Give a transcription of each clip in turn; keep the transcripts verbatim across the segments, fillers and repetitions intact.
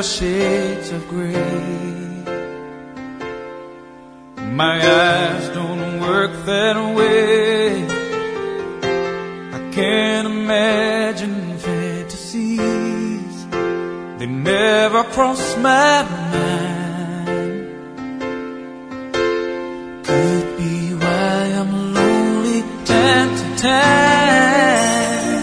are shades of gray. My eyes don't work that way. I can't imagine fantasies, they never cross my mind. Could be why I'm lonely time to time.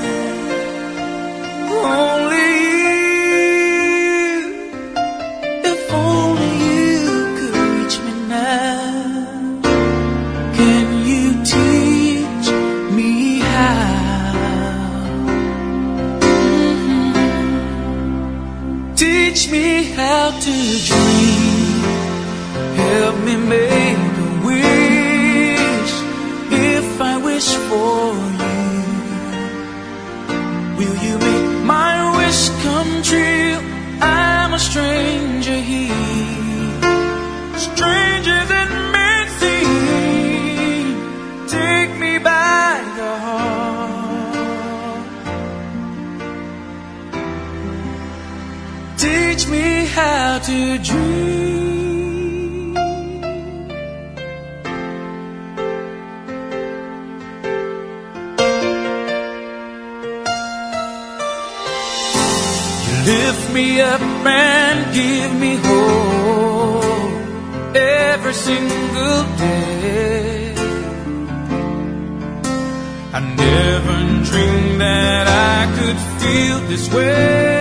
Only you, if only you could reach me now. Can you teach me how? Mm-hmm. Teach me how to dream. Help me make a wish. If I wish for you, will you make my wish come true? I'm a stranger here, stranger than may seem. Take me by the heart. Teach me how to dream. Lift me up and give me hope every single day. I never dreamed that I could feel this way.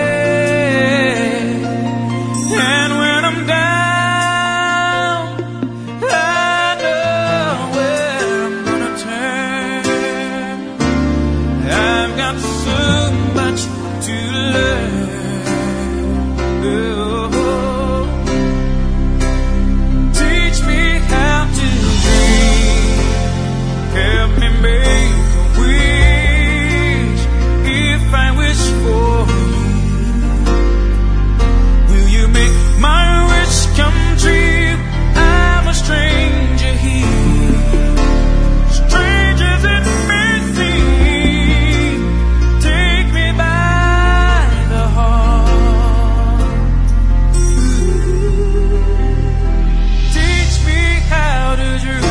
And when I'm down, I know where I'm gonna turn. I've got so much to learn. Teach me how to dream. Help me make a wish. If I wish for you, will you make my wish come true? I'm a stranger here, stranger than may seem. Take me by the heart. Teach me how to dream.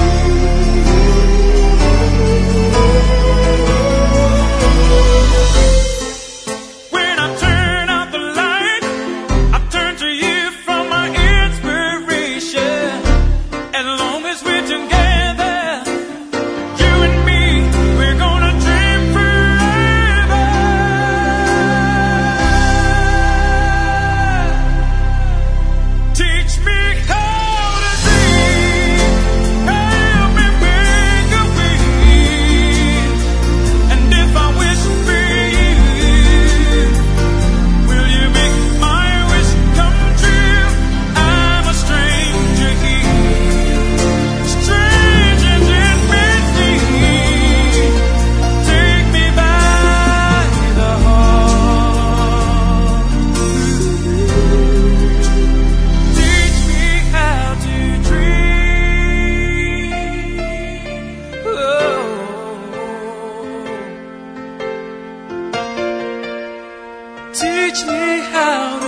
When I turn out the light, I turn to you for my inspiration. As long as we're together, you and me, we're gonna dream forever. Teach me how to dream. Help me make a wish. And if I wish for you, will you make my wish come true? I'm a stranger here, stranger than may seem. Take me by the heart. Teach me how to dream. Oh. Teach me how to